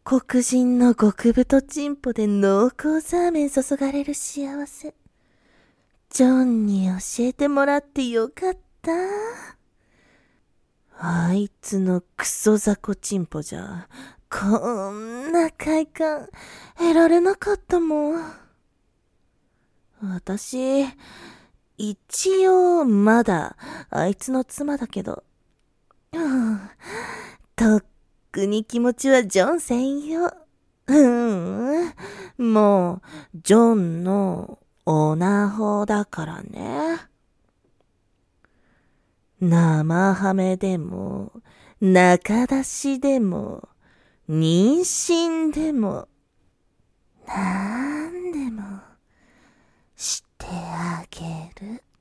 黒人の極太チンポで濃厚ザーメン注がれる幸せ。ジョンに教えてもらってよかった。あいつのクソ雑魚チンポじゃ、こんな快感得られなかったもん。私、一応まだあいつの妻だけど、とっくに気持ちはジョン専用。もう、ジョンのオナホだからね。生ハメでも、中出しでも、妊娠でも、なんでも、してあげる。